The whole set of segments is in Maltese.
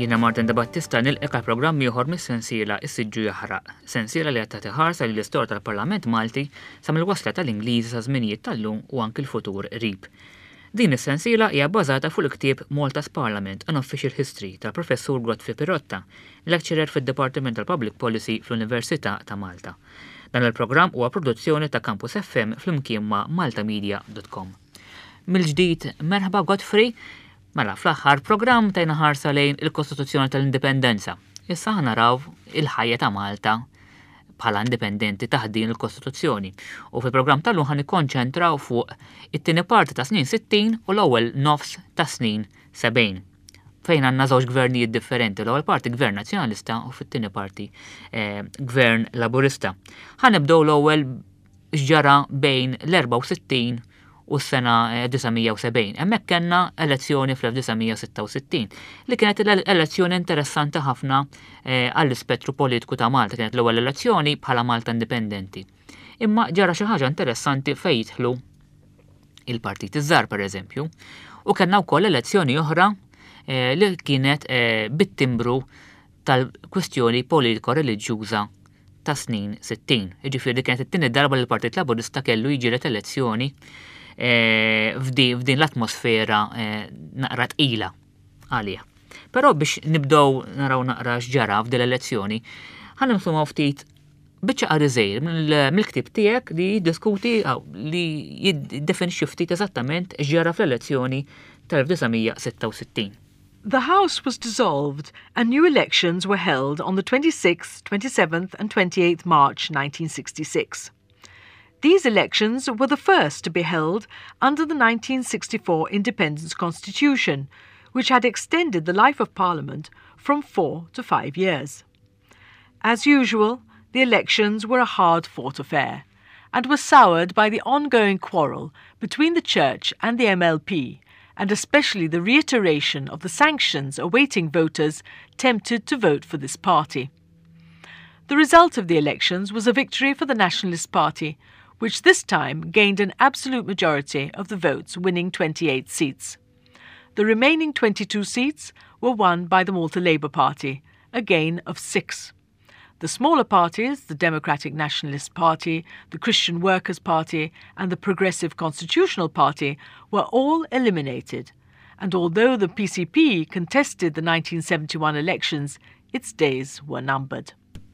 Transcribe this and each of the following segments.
Jiena Martin De Battista nilqa programm ieħor mis-sensiela Is-Siġġu Jaħraq, sensiela li qed tagħti ħarsa lill-istorja tal-Parlament Malti sa mill-wasla tal-Ingliżi sa żminijiet tal-lum u anke l-futur qrib. Din is-sensiela hija bbażata fuq il-ktieb Malta's Parliament An Official History tal-Professur Godfrey Pirotta, lecturer fid-Dipartiment tal-Public Policy fl-Università ta' Malta. Dan il-programm huwa produzzjoni ta' Campus FM flimkien ma' maltamedia.com. Mill-ġdid, merħba Godfrey. Mela, fl-aħħar programm tajna ħarsa lejn il-Kostituzzjoni tal-Indipendenza. Issa naraw il-ħajja ta' Malta bħala indipendenti taħt din il-Kostituzzjoni. U fil-programm tal-lum ħan ikkonċentraw fuq it-tieni parti ta' snin 60 u l-ewwel nofs ta' snin 70. Fejn għandna żewġ gvernijiet differenti, l-ewwel parti gvern nazzjonalista u fit-tieni parti gvern laburista. Ħanibdew l-ewwel x'ġara bejn l-64 u s-sena 1970. Hemmhekk kellna elezzjoni fl-1966 li kienet l-elezzjoni interessanti ħafna għall-ispettru politiku ta' Malta. Kienet l-ewwel elezzjoni bħala Malta indipendenti. Imma ġara xi ħaġa interessanti fejn jidħlu il-Partit iż-Żgħar pereżempju, u kellna wkoll elezzjoni oħra li kienet bit-timbru tal-kwistjoni politiko-reliġjuża ta' snin 60. Jiġifieri kienet it-tieni darba li l-Partit Laburista kellu jiġilet elezzjoni f'din l-atmosfera naqra tqila għalija. Però biex nibdew naraw naqra x'ġara f'din l-elezzjoni, ħanimsu ftit biċċa qari żgħir mill-ktieb tiegħek li jiddiskuti li jiddefinixxi ftit eżattament x'ġara fl-elezzjoni tal-1966. The House was dissolved and new elections were held on the 26th, 27th and 28th March 1966. These elections were the first to be held under the 1964 Independence Constitution, which had extended the life of Parliament from 4 to 5 years. As usual, the elections were a hard-fought affair and were soured by the ongoing quarrel between the Church and the MLP, and especially the reiteration of the sanctions awaiting voters tempted to vote for this party. The result of the elections was a victory for the Nationalist Party, which this time gained an absolute majority of the votes, winning 28 seats. The remaining 22 seats were won by the Malta Labour Party, a gain of 6. The smaller parties, the Democratic Nationalist Party, the Christian Workers' Party and the Progressive Constitutional Party, were all eliminated, and although the PCP contested the 1971 elections, its days were numbered.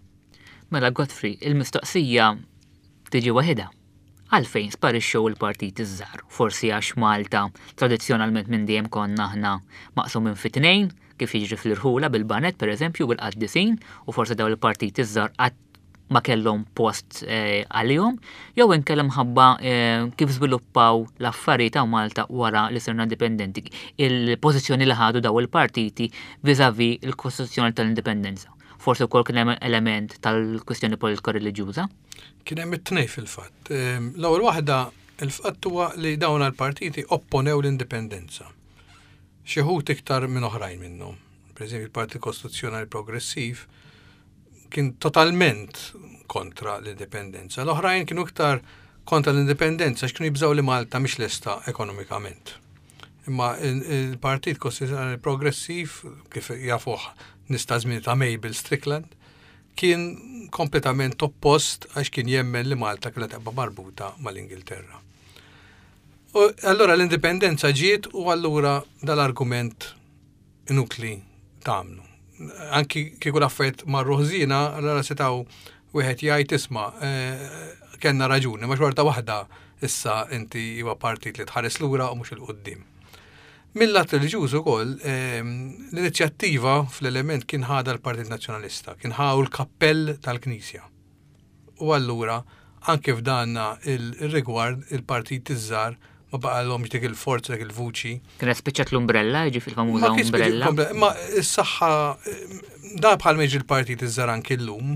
Mela Godfrey, il-mistoqsija tiġi waħida. Għalfejn sparixxew il-Partit iż-Żgħar? Forsi għax Malta tradizzjonalment minn dejjem konna aħna maqsumin fi tnejn, kif jiġri fl-irħula bil-Banet pereżempju bil-Qaddisin, u forsi dawn il-Partit iż-Żgħar qatt ma kellhom post għalihom, jew inkellem ħabba kif żviluppaw l-affarijiet ta' Malta wara li sirna indipendenti, il-pożizzjoni li ħadu daw il-partiti viżavi l-Kostituzzjoni tal-Indipendenza. Forsi wkoll kien hemm element tal-kwistjoni politiko-reliġjuża? Kien hemm it-tnejn fil-fatt. L-ewwel waħda il-fatt huwa li dawn il-partiti opponew l-indipendenza. Xi ħud iktar minn oħrajn minnhom. Pereżempju il-Partit Kostituzzjonali Progressiv kien totalment kontra l-indipendenza. L-oħrajn kienu iktar kontra l-indipendenza x'kienu jibżgħu li Malta mhix lesta ekonomikament. Imma il-Partit Kostituzzjonali Progressiv kif jafuh nista' żmien ta' Mabel Strickland kien kompletament oppost għax kien jemmen li Malta kellha tibqa' marbuta mal-Ingilterra. U allura l-indipendenza ġiet u allura dal-argument inutli tagħmlu. Anki kieku l-affarijiet marru ħżiena, allura setgħu wieħed jgħid isma' kellna raġuni, ma xorta waħda issa inti huwa partit li tħares lura u mhux il-qudiem. Mill-lat reliġjuż ukoll l-inizjattiva fl-element kien ħada l-Partit Nazzjonalista, kien ħaw l-kappell tal-Knisja. U allura anke f'danna il-rigward il-Partit iż-Żgħar ma baqalhomx dik il-forza dik il-vuċi. Kien spiċċat l-umbrella, jiġi fil-famuża umbrella. Ma s-saħħa da bħal ma jiġri l-Partit iż-Żgħar anke llum.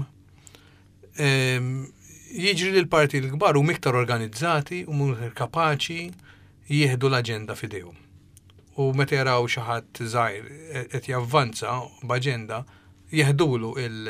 Jiġri li l-partit l-kbar huma iktar organizzati u mhux kapaċi jieħdu l-aġenda f'idejhom. U meta jaraw xi ħadd żgħir qed javvanza b'aġenda, jeħdulu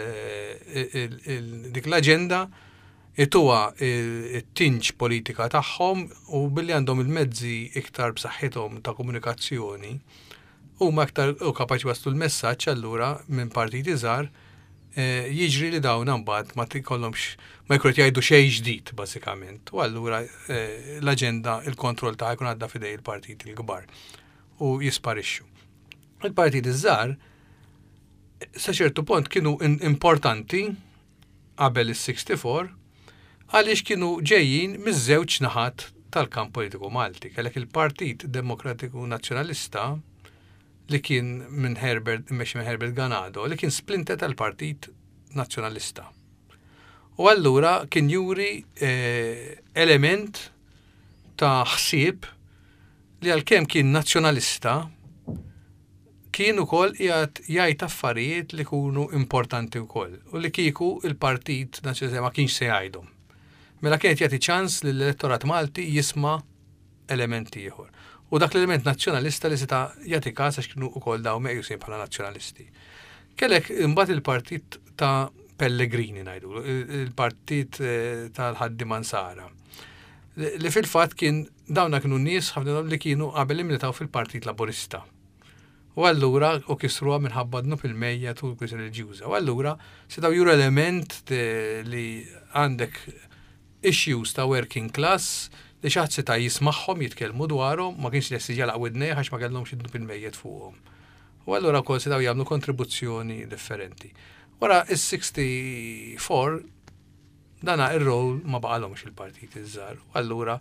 dik l-aġenda ituha it-tinġ politika tagħhom u billi għandhom il-mezzi iktar b'saħħithom ta' komunikazzjoni huma aktar u kapaċi waslu l-messaġġ allura minn partiti żgħar jiġri li dawn mbagħad ma tikollhomx ma jkun jgħidu xejn ġdid bażikament. U allura l-aġenda, il-kontroll ta' jkun għadda fidej il-partiti l-kbar u jisparixxu. Il-partiti żgħar sa ċertu punt kienu importanti qabel is-64 għaliex kienu ġejjin miż-żewġ naħat tal-kamp politiku Malti. Kellek il-Partit Demokratiku Nazzjonalista li kien minn Herbert Ganado, li kien splinter tal-Partit Nazzjonalista. U allura kien juri element ta' ħsieb li għalkemm kien nazzjonalista kien ukoll jgħid affarijiet li kunu importanti wkoll u li kieku il-Partit Nazzjonalista ma kienx se jgħidhom. Mela kienet jagħti ċans lill-elettorat Malti jisma' elementi ieħor. U dak l-element nazzjonalista li seta' jagħti każ għax kienu wkoll dawn meqjusin bħala nazzjonalisti. Kellek imbagħad il-Partit ta' Pellegrini ngħidu, il-Partit tal-ħaddim Ansara. Li fil-fatt kien dawna kienu nies ħafna li kienu qabel imilitaw fil-Partit Laburista. U allura u kisruha minħabba dnu fil-mejja tul kwis reliġjuża. U allura setaw juru element li għandek issues ta' working class li xaħat seta' jismaħħom jitkellmu dwarhom, ma kienx lesti ġalaq widnej għax ma kellhomx idnu bil-mejjed fuqhom. U allura wkoll setaw jagħmlu kontribuzzjoni differenti. Wara is-64 dana ir-rol ma baqalhomx il-partiti żgħar. U allura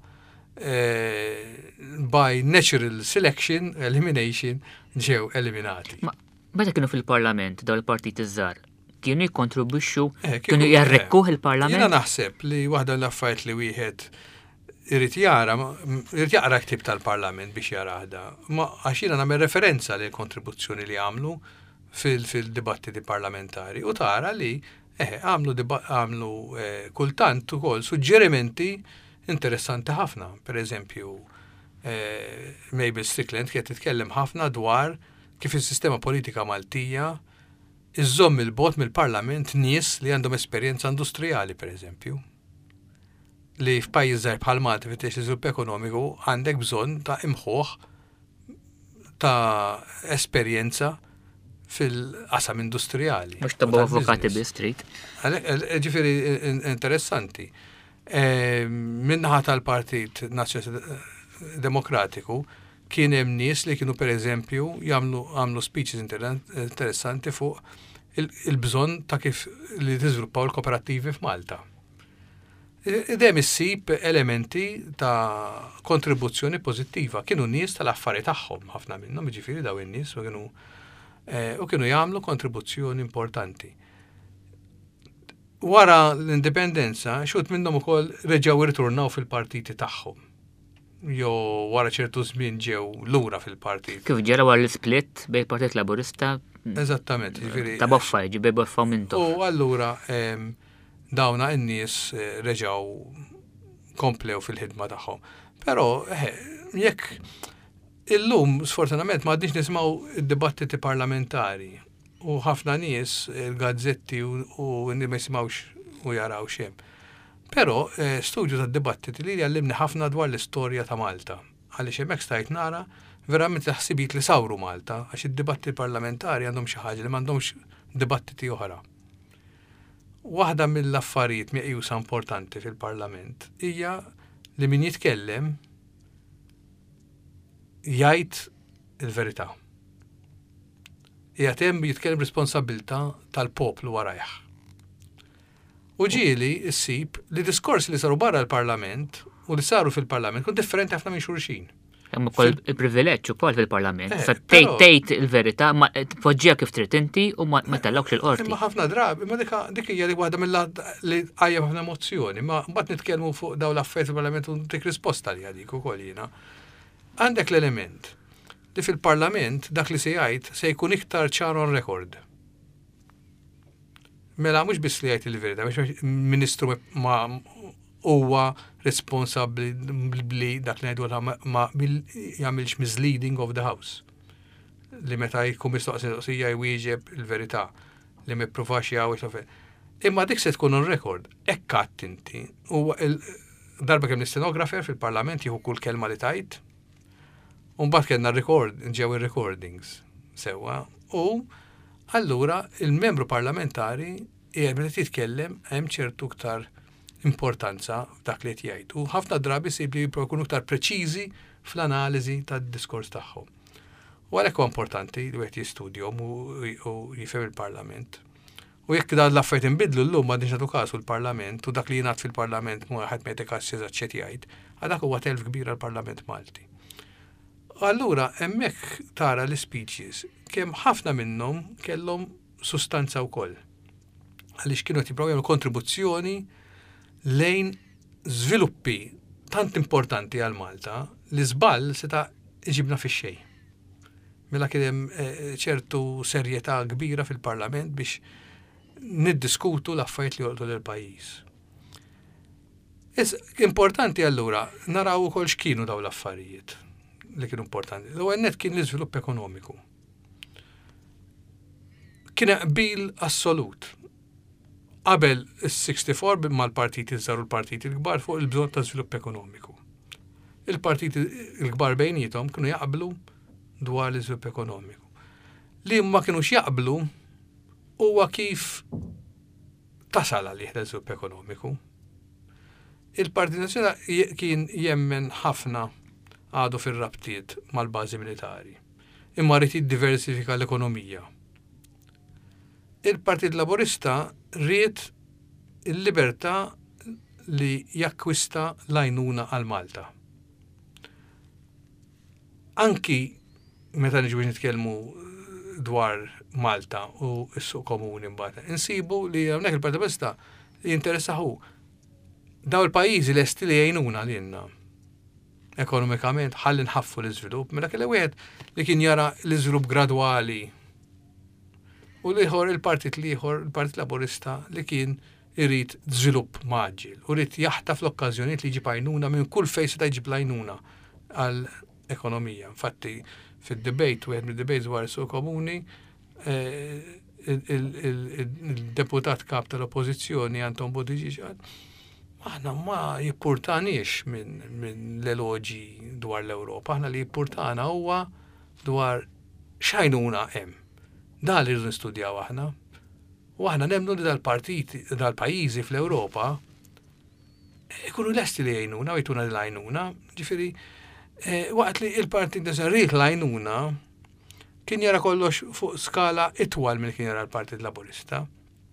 by natural selection, elimination, ġew eliminati. Meta kienu fil-Parlament daw il-partiti żgħar, kienu jikkontribwixxu, kienu jarrekkuh il-Parlament? Jiena naħseb li waħda l-affarijiet li wieħed irid jaqra ktib tal-Parlament biex jaraħda. Ma għax jiena nagħmel referenza li kontribuzzjoni li għamlu fil-dibattiti parlamentari u tara li għamlu kultant ukoll suġġerimenti interessanti ħafna. Per eżempju, Mabel Strickland kienet titkellem ħafna dwar kif is-sistema politika Maltija iżomm il-bot mill-Parlament nies li għandhom esperjenza industrijali, per eżempju. Li f'pajjiż żgħar bħal Malta fit iżvilupp ekonomiku għandek bżonn ta' imħuħ ta' esperjenza fil-qasam industrijali. Mhux tabgħu avukati biss trid. Ġifieri interessanti. Minnaħa tal-Partit Demokratiku kien hemm nies li kienu pereżempju jagħmlu speeches interessanti fuq il-bżonn ta' kif li tiżviluppaw il-kooperattivi f'Malta. Dejjem issib elementi ta' kontribuzzjoni pożittiva. Kienu nies tal-affarijiet tagħhom ħafna minnhom, jiġifieri daw in-nies u kienu jagħmlu kontribuzzjoni importanti. Wara l-indipendenza, xut minnhom ukoll reġgħu irriturnaw fil-partiti tagħhom. Jo wara ċertu żmien ġew lura fil-partit. Kif ġara wara l-split bejn il-Partit Laburista? Eżattament, ta' boffa, ġibej boffa mintu. U allura dawna n-nies reġgħu komplew fil-ħidma tagħhom. Però jekk illum sfortunatament ma għadniex nisimgħu id-dibattiti parlamentari u ħafna nies il-gazzetti u ma jisimgħux u jaraw xejn. Però studju tad-dibattiti li jgħallimni ħafna dwar l-istorja ta' Malta. Għaliex hemmhekk stajt nara verament ħsibiet li sawru Malta għax id-dibattiti parlamentari għandhom xi ħaġa li m'għandhomx dibattiti oħra. Waħda mill-affarijiet meqjusa importanti fil-Parlament hija li min jitkellem jgħid il-verità. Qiegħed hemm jitkellem responsabbiltà tal-poplu warajh. U ġieli ssib li diskors li saru barra l-Parlament u li saru fil-Parlament kun differenti ħafna minn xulxin. Hemm ukoll il-privileġġ ukoll fil-Parlament. Sa tgħid il-verità ma tpoġġiha kif trid inti u ma tellawx il-qorti. Imma ħafna drabi, imma dik hija waħda li qajjem ħafna emozzjoni, ma mbagħad nitkellmu fuq dawn l-affarijiet fil-Parlament u dik risposta li dik ukoll jiena. Għandek l-element li fil-Parlament dak li se jgħid se jkun iktar ċar on record. Mela mhux biss li jgħid il-verità, biex ministru ma huwa responsabbli li dak li ngħidu ma jagħmilx misleading of the house. Li meta jkun mistoqsija jwieġeb il-verità li ma jippruvax jgħawix. Imma dik se tkun on record. Hekk għadt inti. Huwa darba kemm l-istenografer fil-Parlament jieħu kull kelma li tajt. U mbagħad kellna ġew ir-recordings. sewa, u allura il-membru parlamentari meta titkellem hemm ċertu ktar importanza dak li jgħid. U ħafna drabi sibli jkunu ktar preċiżi fl-analiżi tad-diskors tagħhom. U għalhekk huwa importanti li wieħed jistudjhom u jifhem il-Parlament. U jekk dan l-affarijiet inbidlu llum ma nagħtu kasu l-Parlament u dak li jingħad fil-Parlament mhu ħadd ma jtekas x'eżatt jgħid, għadak huwa telf kbir għall-Parlament Malti. Allura hemmhekk tara l-speeches kemm ħafna minnhom kellhom sustanza wkoll. Għaliex kienu jipprovaw jagħmlu kontribuzzjoni lejn żviluppi tant importanti għal Malta li żball seta' iġibna fix-xejn. Mela kien hemm ċertu serjetà kbira fil-Parlament biex niddiskutu l-affarijiet li jolqtu lill-pajjiż. Importanti allura naraw ukoll x'kienu dawn l-affarijiet li kienu importanti. L-ewwel nett kien l-iżvilupp ekonomiku. Kien qbil assolut. Qabel is-64 mal-partiti żgħar u l-partiti l-kbar fuq il-bżonn ta' żvilupp ekonomiku. Il-partiti l-kbar bejniethom kienu jaqblu dwar l-iżvilupp ekonomiku. Li ma kinux jaqblu huwa kif tasal għalih l-iżvilupp ekonomiku. Il-Partit Nazzjonali kien jemmen ħafna għadu fir-rabtiet mal-bażi militari. Imma rrid jiddiversifika l-ekonomija. Il-Partit Laburista ried il-libertà li jakkwista l-għajnuna għal Malta. Anki meta niġu nitkellmu dwar Malta u s-suq komuni mbagħad, insibu li hawnhekk il-Partit Laburista jinteressaħu daw il-pajjiżi lesti li jgħinuna lilna ekonomikament ħalli nħaffu l-iżvilupp, mela kelli wieħed li kien jara l-iżvilupp gradwali u liħor il-Partit Laburista li kien irid żvilupp maġġel u rrid jaħtaf l-okkażjonijiet li jġib għajnuna minn kull fejn seta' jġib l-għajnuna għall-ekonomija. Infatti fid-debate wieħed mid-debate dwar is-suq komuni il-deputat kap tal-Oppożizzjoni Anton Buttigieg qal aħna ma jippurtaniex minn l-eloġi dwar l-Ewropa, aħna li jippurtana huwa dwar x'għajnuna hemm. Dan li rridu nistudjaw aħna. U aħna nemmnu li dal-pajjiżi fl-Ewropa ikunu lesti li jgħinuna u jtuna l-għajnuna. Ġifieri, waqt li il-Partit Nazzjonali l-għajnuna kien jara kollox fuq skala itwal mill kien jara l-Partit Laburista.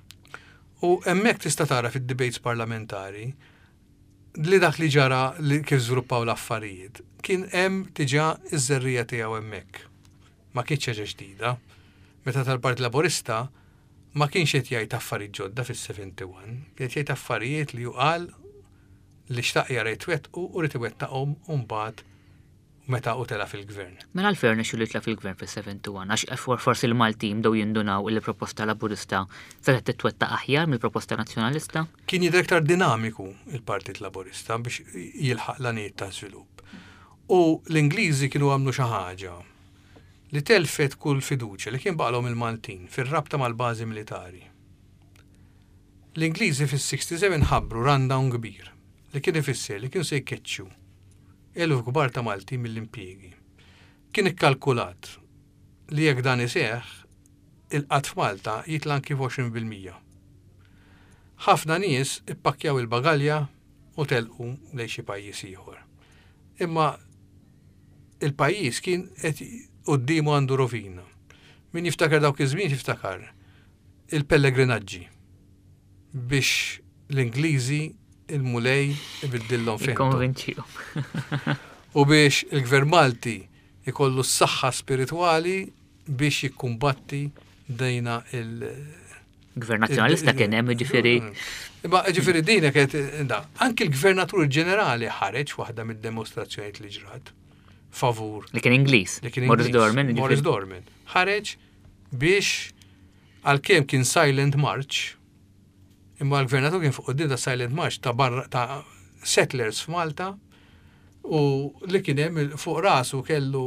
U hemmhekk tista' tara fid-debates parlamentari li dak li ġara li kif żviluppaw l-affarijiet. Kien hemm diġà iż-żerrija tiegħu hemmhekk. Ma kienx ħaġa ġdida. Meta tal-Partit Laburista ma kienx qed jgħid affarijiet ġodda fis-71, qed jgħid affarijiet li qal li xtaq jara jtwettqu u rid iwettaqhom mbagħad meta tela fil-gvern. Mela l-Ferni xu li tla fil-gvern fis-71 għax forsi l-Maltin bdew jindunaw li proposta Laburista saret titwettaq aħjar mill-proposta Nazzjonalista? Kien jidher iktar dinamiku il-Partit Laburista biex jilħaq l-għanijiet ta' żvilupp. U l-Ingliżi kienu għamlu xi ħaġa li telfet kull fiduċja li kien baqalhom il-Maltin fir-rabta mal-bażi militari. L-Ingliżi fis-67 ħabbru rundown kbir li kien ifisser li kienu se jkeċċu eluf kbar ta' Malti mill-impjiegi. Kien ikkalkulat li jekk dan iseħħ il-qatt f'Malta jitla anki 20%. Ħafna nies ippakkjaw il-bagalja u telqu lejn xi pajjiż ieħor. Imma il-pajjiż kien qed quddiemu għandu rovina. Min jiftakar dawk iż-żmien jiftakar il-pellegrinaġġi biex l-Ingliżi il-mulej ibiddillhom fihom. U biex il-Gvern Malti ikollu s-saħħa spiritwali biex jikkumbatti dejna Gvern Nazzjonalista kien hemm ġifieri. Imma ġifieri din anke l-Gvernatur ġenerali ħareġ waħda mid-demostrazzjonijiet li ġrat favur. Li kien Ingliż. Morris Dorman. Ħareġ biex għalkemm kien silent march, imma l-Gvernatur kien fuq quddiem ta' silent march ta' settlers f'Malta u li kien hemm fuq rasu kellu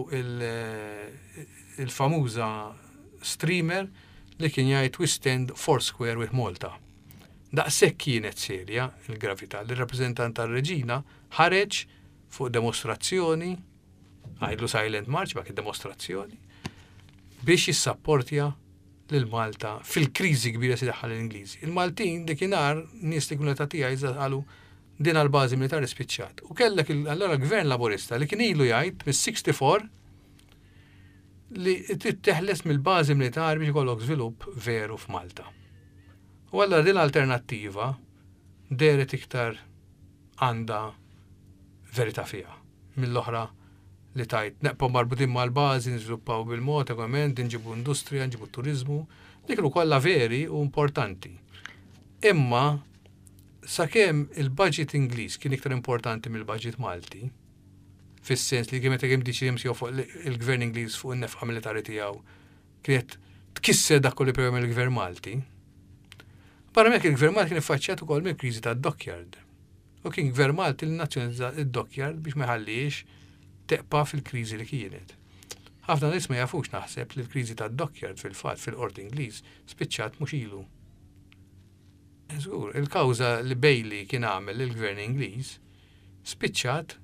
il-famuża streamer li kien jgħid "We stand foursquare with Malta". Daqshekk kienet serja il-gravità li r-rappreżentant tar-Reġina ħareġ fuq demostrazzjoni, għajlu silent march ma kien demostrazzjoni, biex jissapportja lil Malta fil-kriżi kbira si daħħal l-Ingliżi. Il-Maltin dikinhar nies li kienu ta' tiegħi qalu din għall-bażi militari spiċċat. U kellek allora l-Gvern Laburista li kien ilu jgħid mis-64 li trid teħles mill-bażi militari biex ikollok żvilupp veru f'Malta. U allura din l-alternattiva deret iktar għandha verità fiha mill-oħra li tajt neqpa marbutin mal-bażi, niżviluppaw bil-mod, egament, nġibu industrija, nġibu turizmu, dik kienu kollha veri u importanti. Imma sakemm il-budget Ingliż kien iktar importanti mill-budget Malti, fis-sens li kien meta kemm diċi fuq il-Gvern Ingliż fuq in-nefqa militari tiegħu kienet tkisser dak kollu programm il-Gvern Malti. Barra mek il-Gvern Malti kien iffaċċjat ukoll mill-kriżi tad-Dockyard. U kien Gvern Malti li nazzjonalizza id-Dockyard biex ma jħallix teqpa fil-kriżi li kienet. Ħafna nies ma jafux naħseb li l-kriżi tad-Dockyard fil-fatt fil-Qort Ingliż spiċċat mhux ilu. Żgur, il-kawża li Bailey kien għamel il-Gvern Ingliż spiċċat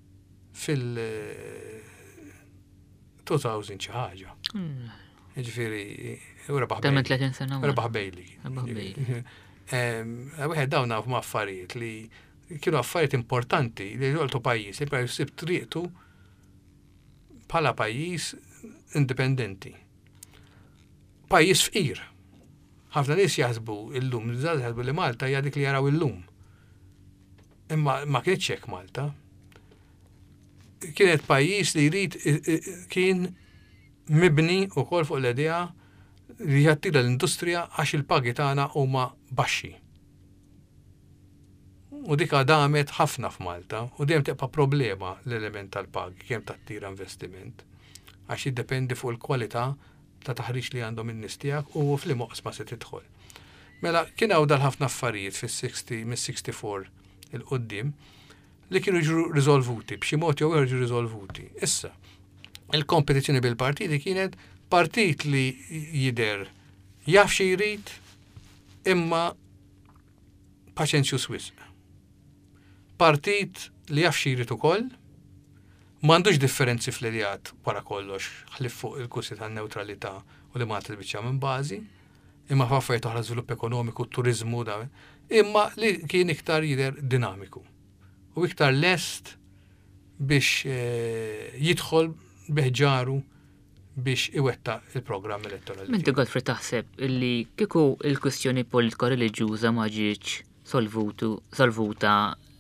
fil-2000 xi ħaġa. Jiġifieri rebaħ Temmen 30 sena. rebaħ Bailey. Wieħed dawn naf ma' affarijiet li kienu affarijiet importanti li joltu pajjiż li bħal jsib triqtu bħala pajjiż indipendenti. Pajjiż fqir. Ħafna nies jaħsbu illum, jaħsbu li Malta hija dik li jaraw illum. Imma ma kienx hekk Malta. Kienet pajjiż li jrid kien mibni wkoll fuq l-idea li jattira l-industrija għax il-pagi tagħna huma baxxi. U dik għadamet ħafna f'Malta u dejjem teqpa problema l-element tal-pagi kemm tattira investiment għax jiddependi fuq il-kwalità ta' taħriġ li għandhom in-nies tiegħek u fl-imoqs ma se tidħol. Mela kien hawn dal-ħafna affarijiet mis-64 il-qudiem li kienu jiġu riżolvuti b'xi mod jew jiġu riżolvuti. Issa, il-kompetizzjoni bil-partiti kienet partit li jidher jaf xi jrid imma paċenzju wisq. Partit li jaf xi jrid ukoll m'għandux differenzi fl-idejat wara kollox ħlif fuq il-kussi tan-newtralità u li ma tilbiċċa minn bażi, imma f'affarijiet oħra żvilupp ekonomiku, turiżmu da, imma li kien iktar jidher dinamiku u iktar lest biex jidħol biħġaru biex iwetta il-programm elettorali. Minti Godfrey taħseb illi kieku il-kwistjoni politiko-reliġjuża ma ġietx solvuta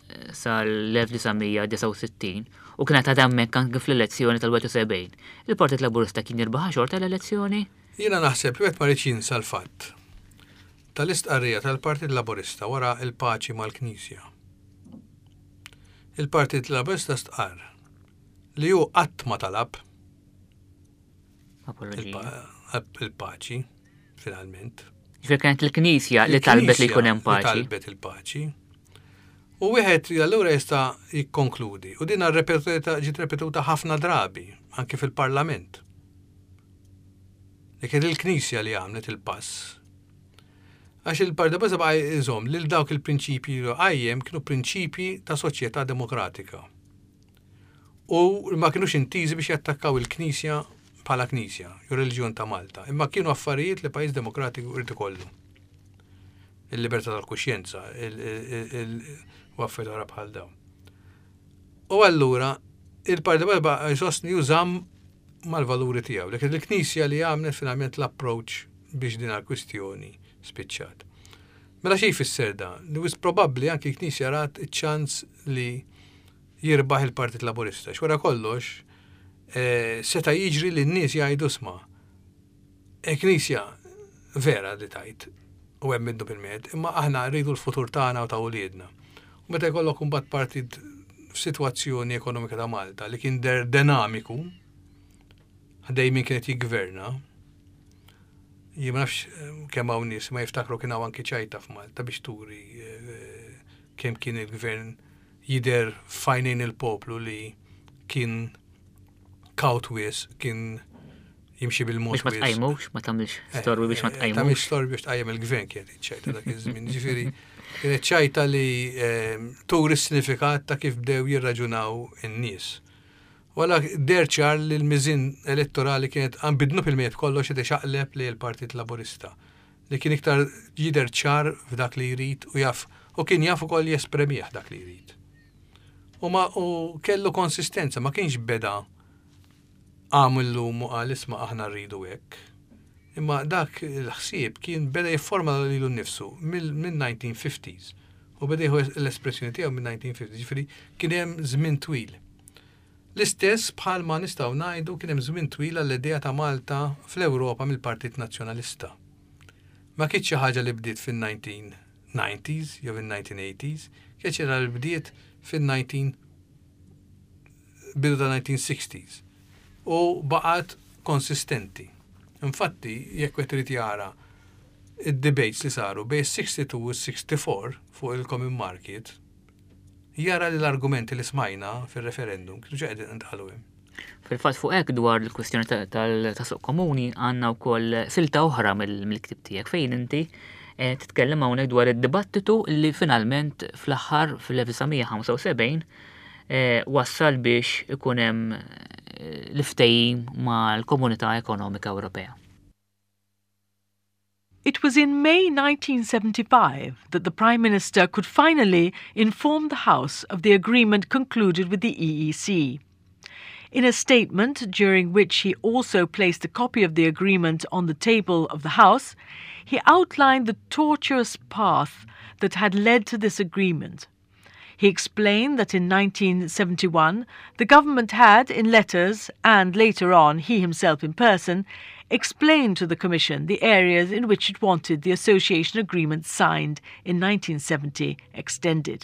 sal-1969 u kienet għadammek anke fl-elezzjoni tal-71. Il-Partit Laburista kien jirbaħ xorta l-elezzjoni? Jiena naħseb li qed ma rridx jinsa l-fatt tal-istqarrija tal-Partit Laburista wara l-paċi mal-Knisja. Il-Partit Laburista stqar li hu qatt ma talab il-paċi, finalment. Ġifier kienet il-Knisja li talbet li jkun hemm paċi. Talbet il-paċi. U wieħed allura jista' jikkonkludi. U din ġiet repetuta ħafna drabi, anke fil-Parlament. Li kien il-Knisja li għamlet il-pass. Għax il-Partit Laburista baqa' jżomm lil dawk il-prinċipji li għajjem kienu prinċipji ta' soċjetà demokratika. U ma kienux intiżi biex jattakkaw il-Knisja bħala Knisja, jew reliġjon ta' Malta, imma kienu affarijiet li pajjiż demokratiku irid ikollu. Il-libertà tal-kuxjenza, u affarijiet oħra bħal dawn. U allura il-Partit Laburista jsostni jużam mal-valuri tiegħu. Li kien il-Knisja li għamlet finalment l-approach biex din għall-kwistjoni spiċċat. Mela xi jfisser dan? Li wis probabbli anke l-Knisja rat iċ-ċans li jirbaħ il-Partit Laburista. Xwara kollox seta' jiġri li n-nies jgħidu sma. Knisja vera li tajt u hemm minnu bil-med, imma aħna rridu l-futur tagħna u ta' uliedna. U meta jkollok imbagħad partit f'sitwazzjoni ekonomika ta' Malta li kien dinamiku, dejjem kienet jiggverna, jien ma nafx kemm hawn nies ma jiftakru kien hawn anke ċajta f'Malta biex turi kemm kien il-gvern jidher fajnejn il-poplu li kien kaut wies, kien jimxi bil-mod. Biex ma tqajmux, ma tagħmilx storbi biex ma tqajmux. Tagħmilx storbi biex tqajjem il-gvern kienet ċajta dak iż-żmien. Ġifieri kienet ċajta li turi s-sinifikat ta' kif bdew jirraġunaw in-nies. U Wala derċar li l-mizin elettorali kienet għambidnu fil-miet kollox id xaqleb li l-Partit Laburista. Li kien iktar jider ċar f'dak li jrid u jaf, u kien jaf ukoll jespremih dak li jrid. U kellu konsistenza, ma kienx beda għamillu għal isma aħna rridu hekk. Imma dak il-ħsieb kien beda jifforma lilu nnifsu mill-1950s u beda jieħu l-espressjoni tiegħu mill-1950s, ġifieri kien hemm żmien twil. L-istess bħal ma nistgħu ngħidu kien hemm żmien twil għall-idea ta' Malta fl-Ewropa mill-Partit Nazzjonalista. Ma kienx xi ħaġa li bdiet fin-1990s jew in-1980s, kien xi li bdiet bidu ta' 1960s. U baqgħet konsistenti. Infatti, jekk qed irid jara id-debates li saru bejn 62 u 64 fuq il-Common Market, jara li l-argumenti li smajna fil-referendum kienu ġeqdin intqalu hemm. Fil-fatt fuq hekk dwar il-kwestjoni tal-suq komuni għandna wkoll silta oħra mill-ktib tiegħek fejn inti titkellem hawnhekk dwar id-dibattitu li finalment fl-aħħar fil-1975 wassal biex ikun hemm l-ftehim mal-Komunità Ekonomika Ewropea. It was in May 1975 that the Prime Minister could finally inform the House of the agreement concluded with the EEC. In a statement during which he also placed a copy of the agreement on the table of the House, he outlined the tortuous path that had led to this agreement. He explained that in 1971 the government had, in letters and later on he himself in person, explained to the Commission the areas in which it wanted the association agreement signed in 1970 extended.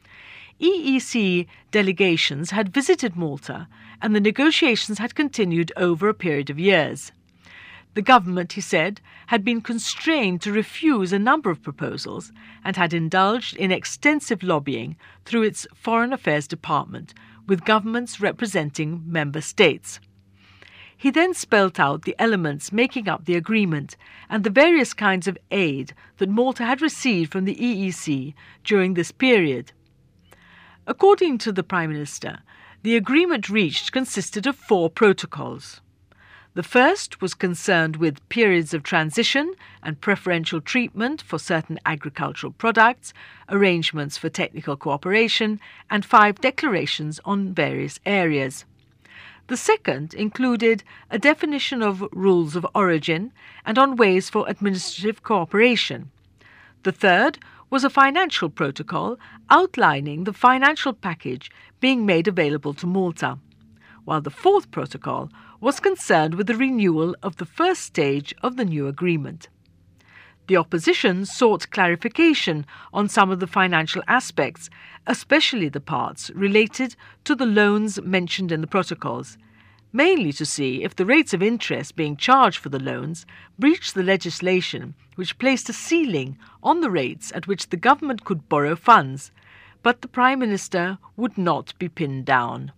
EEC delegations had visited Malta and the negotiations had continued over a period of years. The government, he said, had been constrained to refuse a number of proposals and had indulged in extensive lobbying through its Foreign Affairs Department with governments representing member states. He then spelt out the elements making up the agreement and the various kinds of aid that Malta had received from the EEC during this period. According to the Prime Minister, the agreement reached consisted of 4 protocols. The first was concerned with periods of transition and preferential treatment for certain agricultural products, arrangements for technical cooperation, and 5 declarations on various areas. The second included a definition of rules of origin and on ways for administrative cooperation. The third was a financial protocol outlining the financial package being made available to Malta, while the fourth protocol was concerned with the renewal of the first stage of the new agreement. The opposition sought clarification on some of the financial aspects, especially the parts related to the loans mentioned in the protocols, mainly to see if the rates of interest being charged for the loans breached the legislation which placed a ceiling on the rates at which the government could borrow funds, but the Prime Minister would not be pinned down.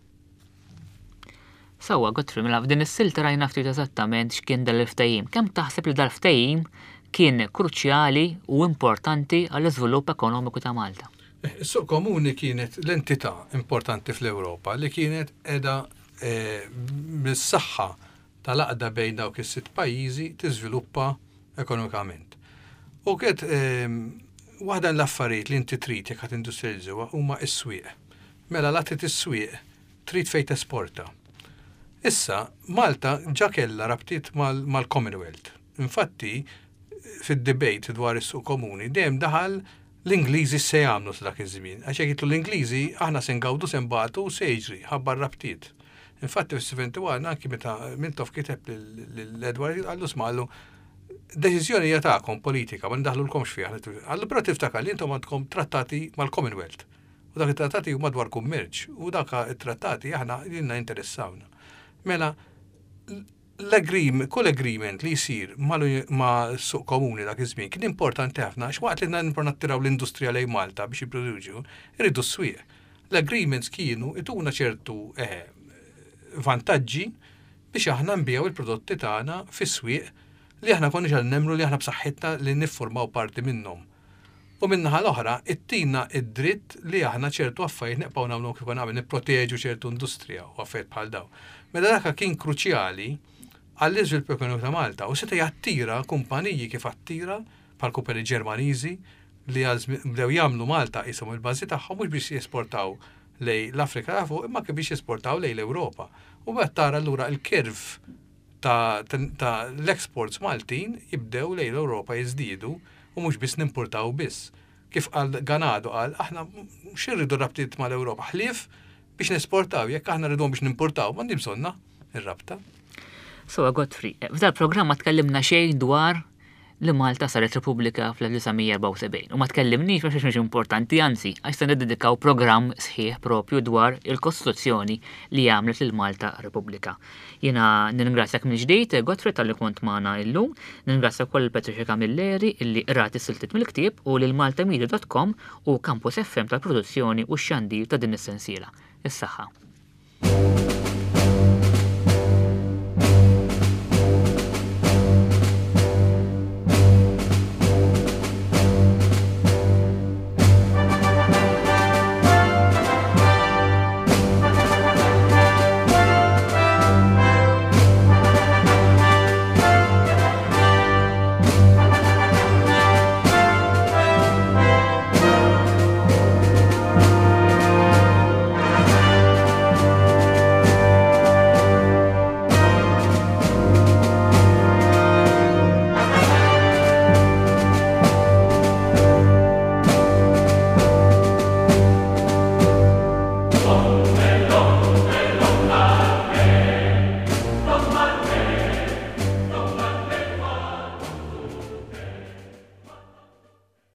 Sawa, Godfrey, mela f'din is-silta rajna ftit eżattament x'kien dal-ftehim. Kemm taħseb li dal-ftehim kien kruċjali u importanti għall-iżvilupp ekonomiku ta' Malta? Is-suq komuni kienet l-entità importanti fl-Ewropa li kienet qiegħda bis-saħħa tal-għaqda bejn dawk is-sitt pajjiżi tiżviluppa ekonomikament. U kienet waħda l-affarijiet li inti trid jekk qed industrializzuha huma s-swieq. Mela trid is-swieq trid fejn tesporta. Issa, Malta ġa kellha rabtiet mal-Commonwealth. Infatti, fid-debate dwar is-suq komuni, dejjem daħal l-Ingliżi se jagħmlu dak iż-żmien. Għax jekk jitlu l-Ingliżi aħna se ngawdu se nbagħtu se jiġri ħabbar rabtiet. Infatti fis-71 anki meta Mintoff kiteb l-Edward għallu smallu deċiżjoni hija tagħkom politika ma ndaħlulkomx fiha. Għallu però tiftakar li intom għandkom trattati mal-Commonwealth. U dak it-trattati huma dwar kummerċ u dak it-trattati aħna lilna interessawna. Mela, kull agreement li jisir ma' suq komuni dak iż-żmien kien importanti ħafna għax waqt li nipprova nattiraw l-industrija lejn Malta biex jipproduċu, irridu s-swieq. L-agreements kienu ituna ċertu vantaġġi biex aħna nbijaw il-prodotti tagħna fis-swieq li aħna konniex nemru li aħna b'saħħitna li niffurmaw parti minnhom. U minnaħa l-oħra, it-tina id-dritt li aħna ċertu affarijiet neqgħu nagħmlu kif nagħmel nipproteġu ċertu industrija u affarijiet bħal dawn. Meta dak kien kruċjali għall-iżvilupp ekonomiku ta' Malta u seta' jattira kumpaniji kif attira bħal kumpaniji Ġermaniżi li bdew jagħmlu Malta qishom il-bażi tagħhom mhux biex jesportaw lej l-Afrika ta' fuq imma kif biex jesportaw lej l-Ewropa. U qed tara allura l-kirv ta' l-exports Maltin jibdew lej l-Ewropa jiżdiedu u mhux biss nimpurtaw biss. Kif qal Ganado qal, aħna xirridu rabtiet mal-Ewropa ħlief biex nesportaw, jekk aħna rridu biex nimpurtaw, ma bżonna ir-rabta. So, Godfrey, f'dal programma tkellimna xejn dwar li Malta saret Repubblika fl-1974 u ma tkellimniex għax mhux importanti, anzi, għax se niddedikaw programm sħiħ propju dwar il-Kostituzzjoni li għamlet lil Malta Repubblika. Jiena ningrazzjak minn ġdejt Godfrey tal-li kont magħna illum, ningrazzjak ukoll Patricia Camilleri illi qrat is-siltiet mill-ktieb u lil maltamedia.com u Campus FM tal-produzzjoni u x-xandir ta' din is-sensiela. Is-saħħa.